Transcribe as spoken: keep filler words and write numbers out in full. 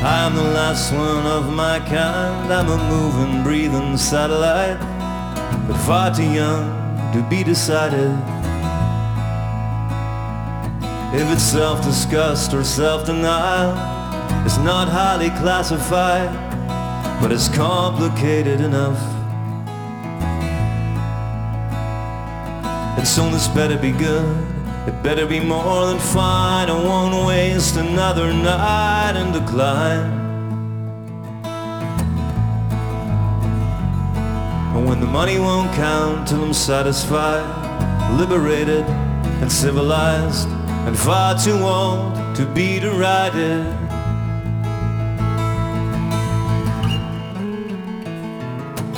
I'm the last one of my kind. I'm a moving, breathing satellite, but far too young to be decided. If it's self-disgust or self-denial, it's not highly classified, but it's complicated enough. And so this better be good, it better be more than fine. I won't waste another night in decline. And when the money won't count till I'm satisfied, liberated and civilized, and far too old to be derided.